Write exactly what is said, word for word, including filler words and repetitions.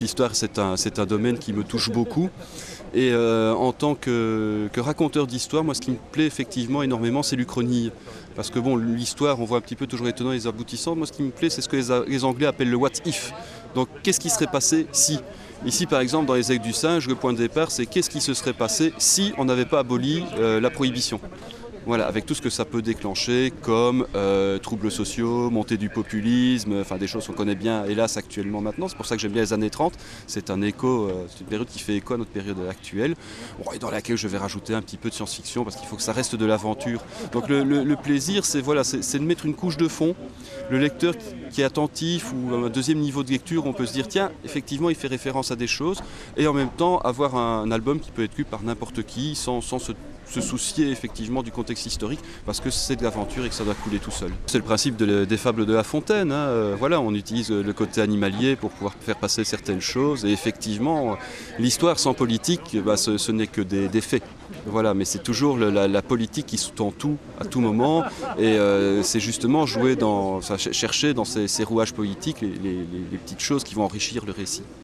L'histoire, c'est un, c'est un domaine qui me touche beaucoup. Et euh, en tant que, que raconteur d'histoire, moi, ce qui me plaît effectivement énormément, c'est l'Uchronie. Parce que bon, l'histoire, on voit un petit peu toujours les tenants et les aboutissants. Moi, ce qui me plaît, c'est ce que les, les Anglais appellent le what if. Donc, qu'est-ce qui serait passé si? Ici, par exemple, dans les Aigues du Singe, le point de départ, c'est qu'est-ce qui se serait passé si on n'avait pas aboli euh, la prohibition? Voilà, avec tout ce que ça peut déclencher, comme euh, troubles sociaux, montée du populisme, enfin des choses qu'on connaît bien, hélas, actuellement maintenant. C'est pour ça que j'aime bien les années trente. C'est un écho, euh, c'est une période qui fait écho à notre période actuelle, bon, et dans laquelle je vais rajouter un petit peu de science-fiction, parce qu'il faut que ça reste de l'aventure. Donc le, le, le plaisir, c'est voilà, c'est de mettre une couche de fond. Le lecteur qui, qui est attentif, ou un deuxième niveau de lecture, on peut se dire, tiens, effectivement, il fait référence à des choses, et en même temps, avoir un, un album qui peut être lu par n'importe qui, sans, sans se se soucier effectivement du contexte historique, parce que c'est de l'aventure et que ça doit couler tout seul. C'est le principe de, des fables de La Fontaine, hein. Euh, voilà, on utilise le côté animalier pour pouvoir faire passer certaines choses, et effectivement, l'histoire sans politique, bah, ce, ce n'est que des, des faits. Voilà, mais c'est toujours le, la, la politique qui sous-tend tout, à tout moment, et euh, c'est justement jouer dans, enfin, chercher dans ces, ces rouages politiques les, les, les petites choses qui vont enrichir le récit.